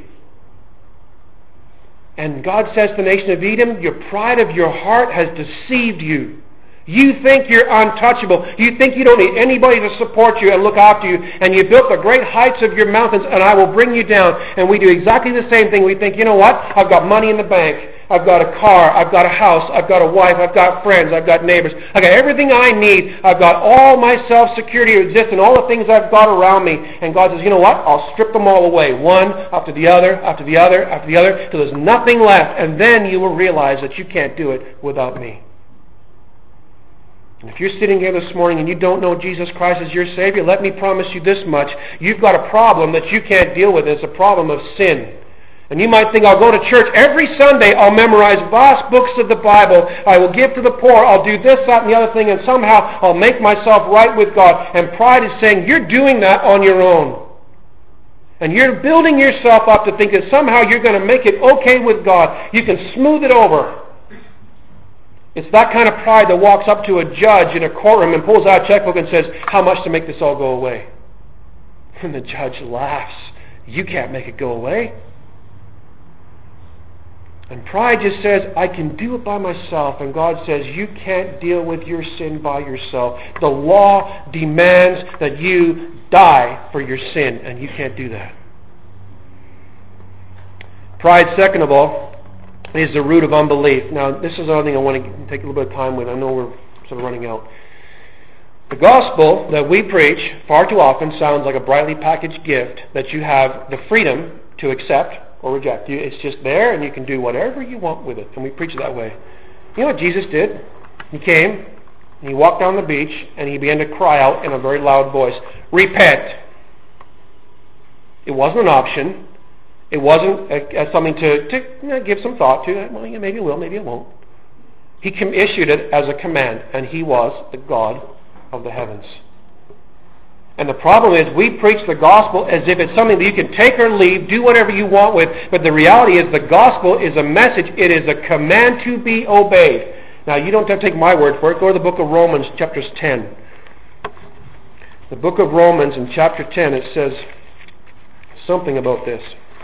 And God says to the nation of Edom, your pride of your heart has deceived you. You think you're untouchable. You think you don't need anybody to support you and look after you. And you built the great heights of your mountains, and I will bring you down. And we do exactly the same thing. We think, you know what? I've got money in the bank. I've got a car, I've got a house, I've got a wife, I've got friends, I've got neighbors. I've got everything I need. I've got all my self-security to exist and all the things I've got around me. And God says, you know what? I'll strip them all away, one after the other, after the other, after the other, till there's nothing left. And then you will realize that you can't do it without me. And if you're sitting here this morning and you don't know Jesus Christ as your Savior, let me promise you this much. You've got a problem that you can't deal with. It's a problem of sin. And you might think, I'll go to church every Sunday, I'll memorize vast books of the Bible, I will give to the poor, I'll do this, that, and the other thing, and somehow I'll make myself right with God. And pride is saying, you're doing that on your own. And you're building yourself up to think that somehow you're going to make it okay with God. You can smooth it over. It's that kind of pride that walks up to a judge in a courtroom and pulls out a checkbook and says, how much to make this all go away? And the judge laughs. You can't make it go away. And pride just says, I can do it by myself. And God says, you can't deal with your sin by yourself. The law demands that you die for your sin, and you can't do that. Pride, second of all, is the root of unbelief. Now, this is another thing I want to take a little bit of time with. I know we're sort of running out. The gospel that we preach far too often sounds like a brightly packaged gift that you have the freedom to accept or reject. It's just there, and you can do whatever you want with it. And we preach it that way. You know what Jesus did? He came, and he walked down the beach, and he began to cry out in a very loud voice, repent. It wasn't an option. It wasn't a, a something to, to you know, give some thought to. Well, yeah, maybe it will, maybe it won't. He com- issued it as a command, and he was the God of the heavens. And the problem is we preach the gospel as if it's something that you can take or leave, do whatever you want with. But the reality is the gospel is a message. It is a command to be obeyed. Now, you don't have to take my word for it. Go to the book of Romans, chapters ten. The book of Romans in chapter ten, it says something about this.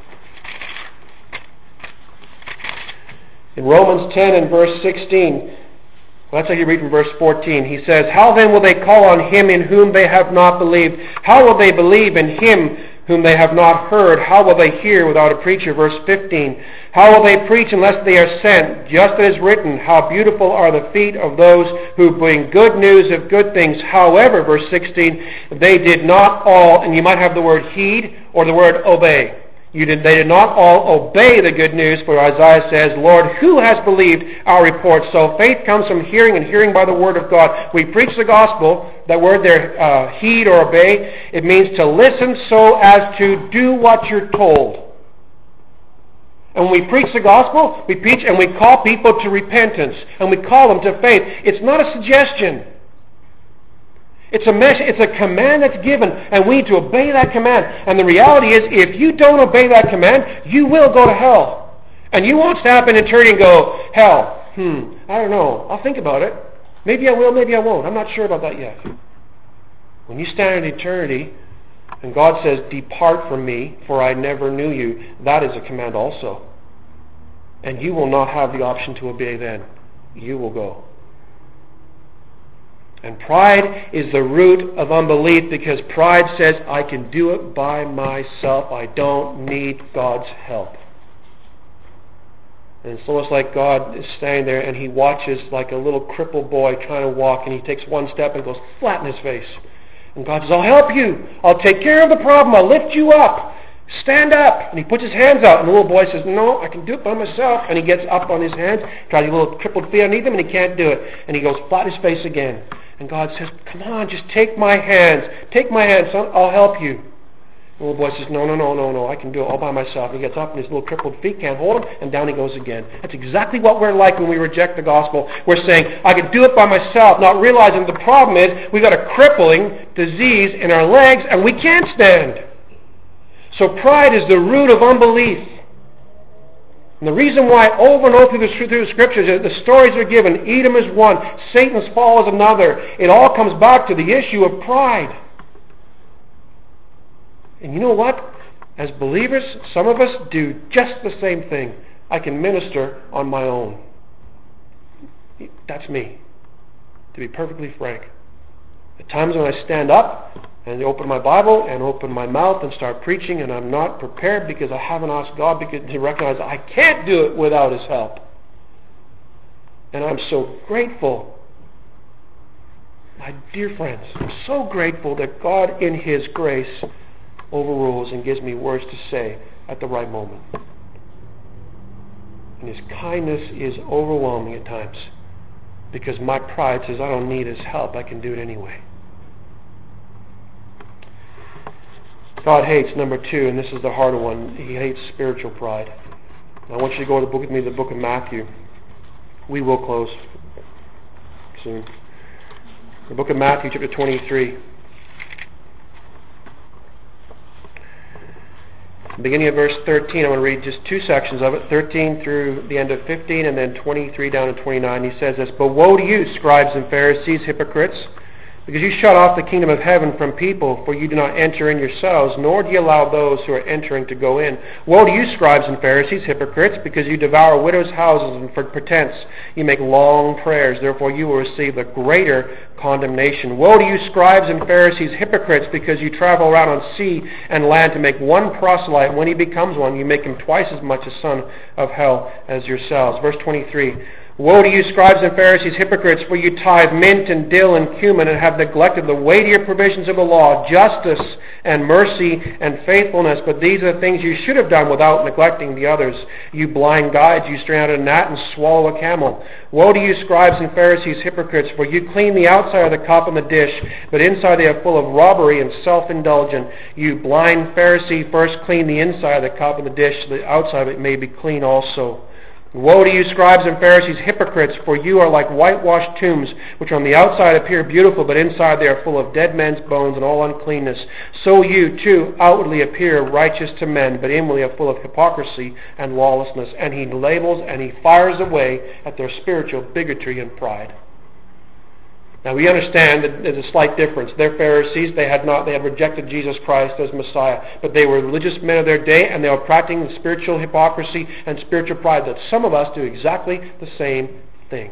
In Romans ten and verse sixteen, that's how you read from verse fourteen. He says, how then will they call on him in whom they have not believed? How will they believe in him whom they have not heard? How will they hear without a preacher? Verse fifteen. How will they preach unless they are sent? Just as written, how beautiful are the feet of those who bring good news of good things. However, verse sixteen, they did not all, and you might have the word heed or the word obey. You did, they did not all obey the good news, for Isaiah says, Lord, who has believed our report? So faith comes from hearing, and hearing by the word of God. We preach the gospel. That word there, uh, heed or obey, it means to listen so as to do what you're told. And when we preach the gospel, we preach and we call people to repentance, and we call them to faith. It's not a suggestion. It's a message, it's a command that's given, and we need to obey that command. And the reality is, if you don't obey that command, you will go to hell. And you won't stop in eternity and go, hell, hmm, I don't know, I'll think about it. Maybe I will, maybe I won't. I'm not sure about that yet. When you stand in eternity, and God says, depart from me, for I never knew you, that is a command also. And you will not have the option to obey then. You will go. And pride is the root of unbelief, because pride says, I can do it by myself. I don't need God's help. And it's almost like God is standing there and he watches like a little crippled boy trying to walk, and he takes one step and goes flat in his face. And God says, I'll help you. I'll take care of the problem. I'll lift you up. Stand up. And he puts his hands out, and the little boy says, no, I can do it by myself. And he gets up on his hands, tries to get a little crippled feet underneath him, and he can't do it. And he goes flat in his face again. And God says, come on, just take my hands. Take my hands, son. I'll help you. The little boy says, no, no, no, no, no, I can do it all by myself. And he gets up, and his little crippled feet can't hold him, and down he goes again. That's exactly what we're like when we reject the gospel. We're saying, I can do it by myself, not realizing the problem is we've got a crippling disease in our legs, and we can't stand. So pride is the root of unbelief. And the reason why over and over through the, through the Scriptures, the stories are given, Edom is one, Satan's fall is another. It all comes back to the issue of pride. And you know what? As believers, some of us do just the same thing. I can minister on my own. That's me, to be perfectly frank. At times when I stand up and open my Bible and open my mouth and start preaching, and I'm not prepared because I haven't asked God because He recognizes I can't do it without His help. And I'm so grateful, my dear friends, I'm so grateful that God in His grace overrules and gives me words to say at the right moment. And His kindness is overwhelming at times, because my pride says I don't need His help, I can do it anyway. God hates, number two, and this is the harder one, He hates spiritual pride. Now, I want you to go to the book with me, the book of Matthew. We will close soon. The book of Matthew, chapter twenty-three. Beginning at verse thirteen, I'm going to read just two sections of it, thirteen through the end of fifteen, and then twenty-three down to twenty-nine. He says this, But woe to you, scribes and Pharisees, hypocrites, because you shut off the kingdom of heaven from people, for you do not enter in yourselves, nor do you allow those who are entering to go in. Woe to you, scribes and Pharisees, hypocrites, because you devour widows' houses, and for pretense you make long prayers. Therefore you will receive the greater condemnation. Woe to you, scribes and Pharisees, hypocrites, because you travel around on sea and land to make one proselyte, and when he becomes one, you make him twice as much a son of hell as yourselves. Verse twenty-three. Woe to you, scribes and Pharisees, hypocrites, for you tithe mint and dill and cumin, and have neglected the weightier provisions of the law, justice and mercy and faithfulness. But these are the things you should have done without neglecting the others. You blind guides, you strain out a gnat and swallow a camel. Woe to you, scribes and Pharisees, hypocrites, for you clean the outside of the cup and the dish, but inside they are full of robbery and self-indulgent. You blind Pharisee, first clean the inside of the cup and the dish, so the outside of it may be clean also. Woe to you, scribes and Pharisees, hypocrites, for you are like whitewashed tombs, which on the outside appear beautiful, but inside they are full of dead men's bones and all uncleanness. So you, too, outwardly appear righteous to men, but inwardly are full of hypocrisy and lawlessness. And he labels and he fires away at their spiritual bigotry and pride. Now we understand that there's a slight difference. They're Pharisees. They had not, they had rejected Jesus Christ as Messiah. But they were religious men of their day, and they were practicing the spiritual hypocrisy and spiritual pride that some of us do exactly the same thing.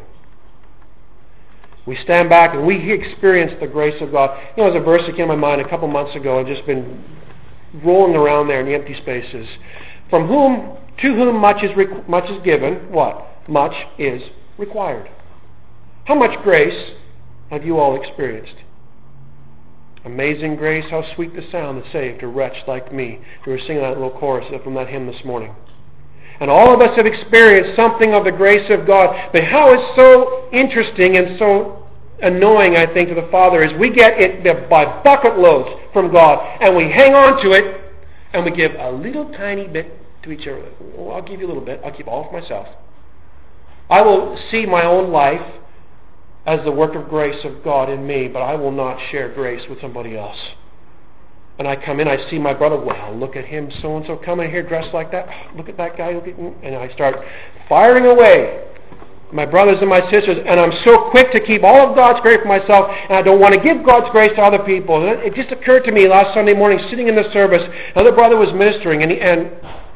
We stand back and we experience the grace of God. You know, there's a verse that came to my mind a couple months ago. I've just been rolling around there in the empty spaces. From whom, to whom much is, much is given, what? Much is required. How much grace have you all experienced? Amazing grace, how sweet the sound that saved a wretch like me. We were singing that little chorus from that hymn this morning. And all of us have experienced something of the grace of God. But how it's so interesting and so annoying, I think, to the Father is we get it by bucket loads from God, and we hang on to it, and we give a little tiny bit to each other. Well, I'll give you a little bit. I'll keep all for myself. I will see my own life as the work of grace of God in me, but I will not share grace with somebody else. And I come in, I see my brother, wow, look at him, so-and-so coming here dressed like that. Look at that guy. Look at him. And I start firing away my brothers and my sisters, and I'm so quick to keep all of God's grace for myself, and I don't want to give God's grace to other people. And it just occurred to me last Sunday morning, sitting in the service, another brother was ministering, and, he, and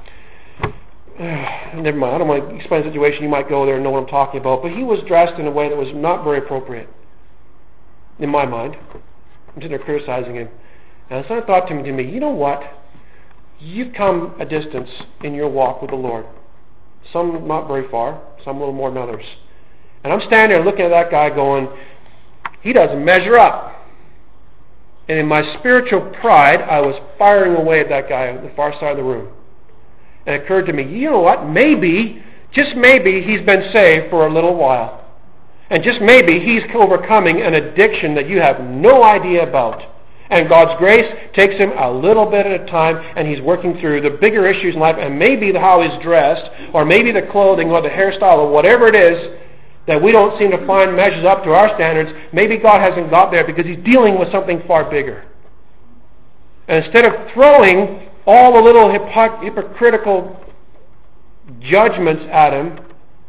uh, never mind, I don't want to explain the situation. You might go there and know what I'm talking about. But he was dressed in a way that was not very appropriate. in my mind. I'm sitting there criticizing him. And the Son thought to me, to me, you know what? You've come a distance in your walk with the Lord. Some not very far, some a little more than others. And I'm standing there looking at that guy going, he doesn't measure up. And in my spiritual pride, I was firing away at that guy on the far side of the room. And it occurred to me, you know what? Maybe, just maybe, he's been saved for a little while. And just maybe he's overcoming an addiction that you have no idea about. And God's grace takes him a little bit at a time, and he's working through the bigger issues in life, and maybe how he's dressed, or maybe the clothing, or the hairstyle, or whatever it is that we don't seem to find measures up to our standards. Maybe God hasn't got there because he's dealing with something far bigger. And instead of throwing all the little hypocr- hypocritical judgments at him,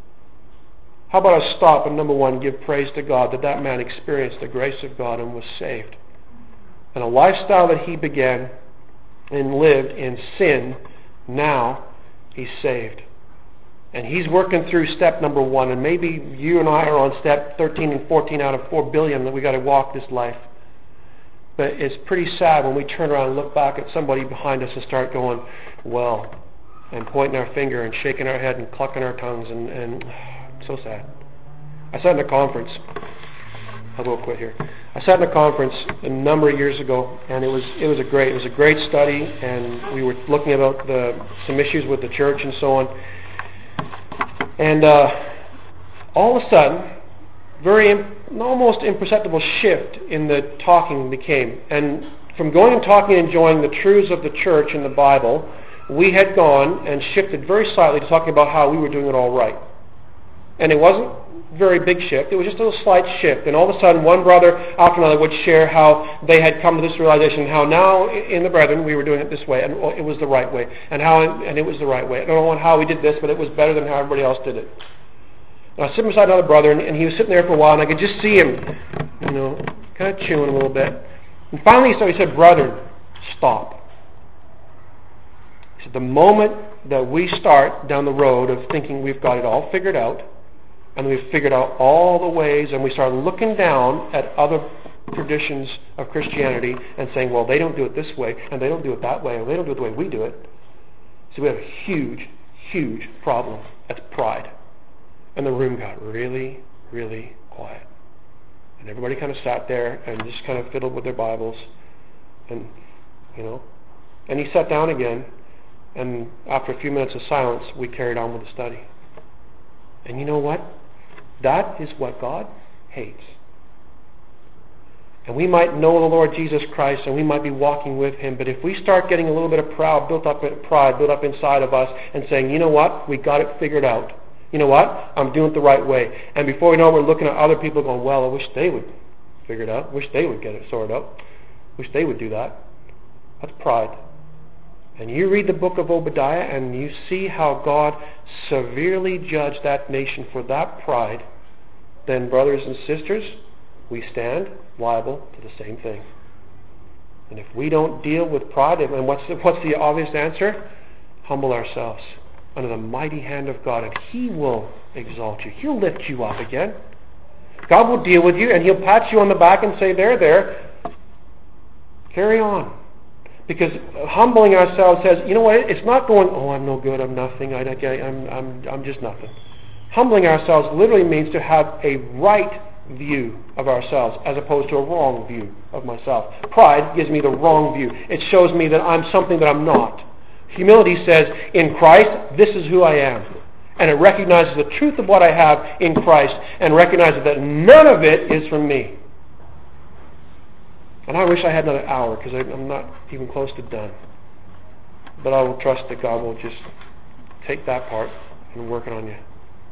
how about I stop and, number one, give praise to God that that man experienced the grace of God and was saved. And a lifestyle that he began and lived in sin, now he's saved. And he's working through step number one. And maybe you and I are on step thirteen and fourteen out of four billion that we got to walk this life. But it's pretty sad when we turn around and look back at somebody behind us and start going, well, and pointing our finger and shaking our head and clucking our tongues. And, and so sad. I sat in a conference. I'll go quit here. I sat in a conference a number of years ago, and it was it was a great it was a great study, and we were looking about the some issues with the church and so on. And uh, all of a sudden, very imp- almost imperceptible shift in the talking became, and from going and talking and enjoying the truths of the church and the Bible, we had gone and shifted very slightly to talking about how we were doing it all right. And it wasn't very big shift. It was just a little slight shift. And all of a sudden, one brother after another would share how they had come to this realization, how now in the brethren we were doing it this way, and it was the right way, and how and it was the right way. I don't know how we did this, but it was better than how everybody else did it. And I was sitting beside another brother, and, and he was sitting there for a while, and I could just see him, you know, kind of chewing a little bit. And finally, he started, he said, "Brethren, stop." He said, "The moment that we start down the road of thinking we've got it all figured out, and we've figured out all the ways, and we start looking down at other traditions of Christianity and saying, well, they don't do it this way, and they don't do it that way, and they don't do it the way we do it." So we have a huge, huge problem. That's pride. And the room got really, really quiet. And everybody kind of sat there and just kind of fiddled with their Bibles. And, you know, and he sat down again, and after a few minutes of silence, we carried on with the study. And you know what? That is what God hates. And we might know the Lord Jesus Christ, and we might be walking with him, but if we start getting a little bit of proud, built up pride, built up inside of us, and saying, you know what, we got it figured out. You know what, I'm doing it the right way. And before we know it, we're looking at other people going, well, I wish they would figure it out. I wish they would get it sorted out. I wish they would do that. That's pride. And you read the book of Obadiah, and you see how God severely judged that nation for that pride. Then, brothers and sisters, we stand liable to the same thing. And if we don't deal with pride, and what's the, what's the obvious answer? Humble ourselves under the mighty hand of God, and he will exalt you. He'll lift you up again. God will deal with you, and he'll pat you on the back and say, there, there, carry on. Because humbling ourselves says, you know what, it's not going, oh, I'm no good, I'm nothing, I, I, I'm, I'm, I'm just nothing. Humbling ourselves literally means to have a right view of ourselves as opposed to a wrong view of myself. Pride gives me the wrong view. It shows me that I'm something that I'm not. Humility says, in Christ, this is who I am. And it recognizes the truth of what I have in Christ and recognizes that none of it is from me. And I wish I had another hour because I'm not even close to done. But I will trust that God will just take that part and work it on you.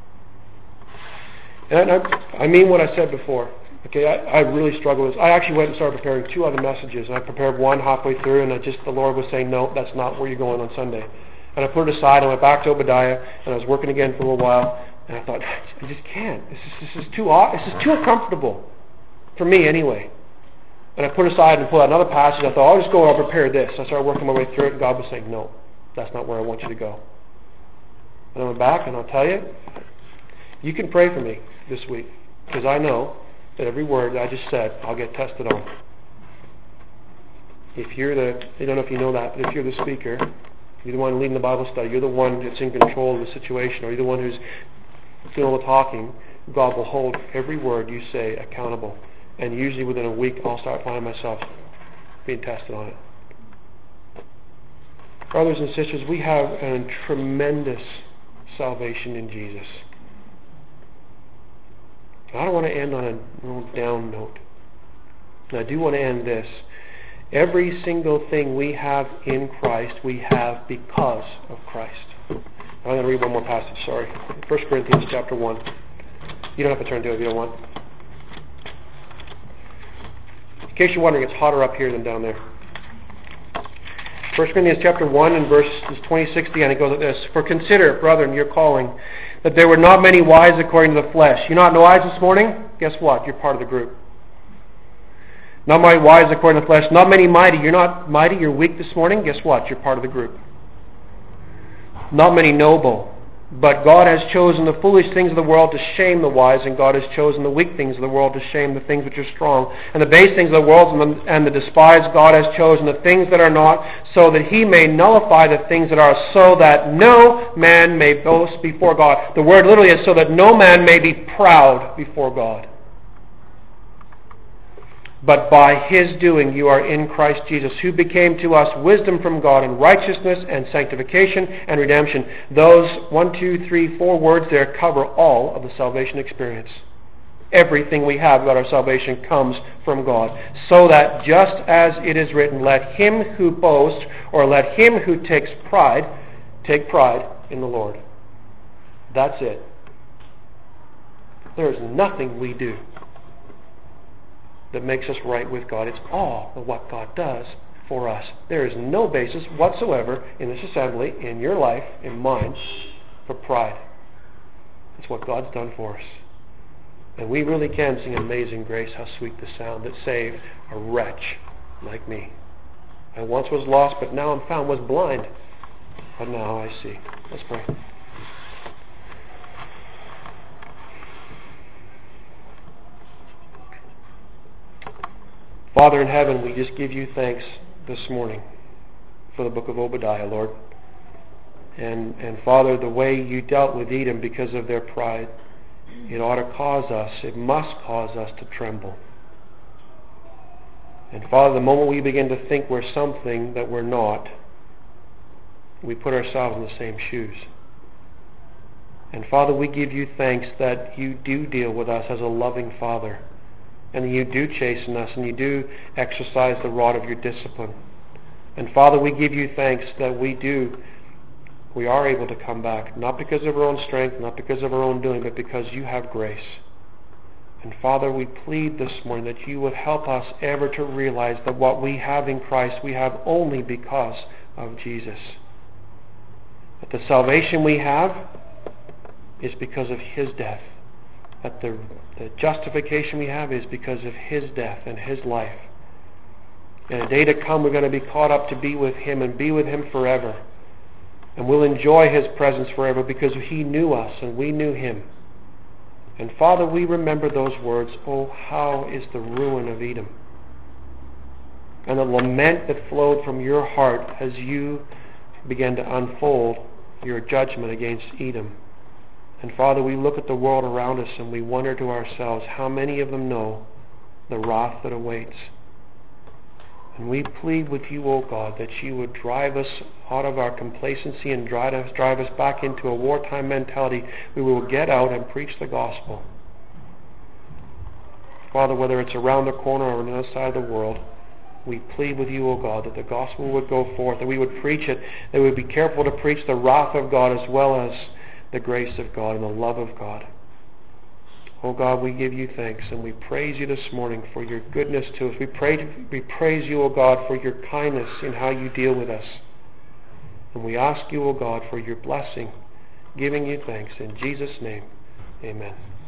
And I, I mean what I said before. Okay, I, I really struggle with this. I actually went and started preparing two other messages. And I prepared one halfway through, and I just the Lord was saying, no, that's not where you're going on Sunday. And I put it aside. I went back to Obadiah, and I was working again for a little while. And I thought, I just can't. This is this is too this is too uncomfortable for me anyway. And I put aside and pulled out another passage. I thought, I'll just go. I'll prepare this. I started working my way through it, and God was saying, no, that's not where I want you to go. And I went back, and I'll tell you, you can pray for me this week, because I know that every word that I just said, I'll get tested on. If you're the, I don't know if you know that, but if you're the speaker, you're the one leading the Bible study, you're the one that's in control of the situation, or you're the one who's doing all the talking, God will hold every word you say accountable. And usually within a week, I'll start finding myself being tested on it. Brothers and sisters, we have a tremendous salvation in Jesus. I don't want to end on a down note. And I do want to end this. Every single thing we have in Christ, we have because of Christ. I'm going to read one more passage, sorry. First Corinthians chapter one. You don't have to turn to it if you don't want. In case you're wondering, it's hotter up here than down there. First Corinthians chapter one and verses twenty-six to the end, it goes like this. For consider, brethren, your calling, that there were not many wise according to the flesh. You're not wise this morning? Guess what? You're part of the group. Not many wise according to the flesh. Not many mighty. You're not mighty. You're weak this morning. Guess what? You're part of the group. Not many noble. But God has chosen the foolish things of the world to shame the wise, and God has chosen the weak things of the world to shame the things which are strong. And the base things of the world and the, and the despised God has chosen the things that are not, so that he may nullify the things that are, so that no man may boast before God. The word literally is so that no man may be proud before God. But by his doing you are in Christ Jesus, who became to us wisdom from God and righteousness and sanctification and redemption. Those one, two, three, four words there cover all of the salvation experience. Everything we have about our salvation comes from God. So that just as it is written, let him who boasts, or let him who takes pride, take pride in the Lord. That's it. There is nothing we do that makes us right with God. It's all of what God does for us. There is no basis whatsoever in this assembly, in your life, in mine, for pride. It's what God's done for us. And we really can sing Amazing Grace, how sweet the sound that saved a wretch like me. I once was lost, but now I'm found, was blind, but now I see. Let's pray. Father in heaven, we just give you thanks this morning for the book of Obadiah, Lord. And, and Father, the way you dealt with Edom because of their pride, it ought to cause us, it must cause us to tremble. And Father, the moment we begin to think we're something that we're not, we put ourselves in the same shoes. And Father, we give you thanks that you do deal with us as a loving Father. And you do chasten us, and you do exercise the rod of your discipline. And Father, we give you thanks that we do, we are able to come back, not because of our own strength, not because of our own doing, but because you have grace. And Father, we plead this morning that you would help us ever to realize that what we have in Christ, we have only because of Jesus. That the salvation we have is because of his death. That the, the justification we have is because of his death and his life. In a day to come, we're going to be caught up to be with him and be with him forever. And we'll enjoy his presence forever because he knew us and we knew him. And Father, we remember those words, oh, how is the ruin of Edom? And the lament that flowed from your heart as you began to unfold your judgment against Edom. And Father, we look at the world around us and we wonder to ourselves how many of them know the wrath that awaits. And we plead with you, O God, that you would drive us out of our complacency and drive us, drive us back into a wartime mentality. We will get out and preach the gospel. Father, whether it's around the corner or on the other side of the world, we plead with you, O God, that the gospel would go forth, that we would preach it, that we would be careful to preach the wrath of God as well as the grace of God and the love of God. Oh God, we give you thanks and we praise you this morning for your goodness to us. We pray, we praise you, O God, for your kindness in how you deal with us. And we ask you, O God, for your blessing, giving you thanks. In Jesus' name, amen.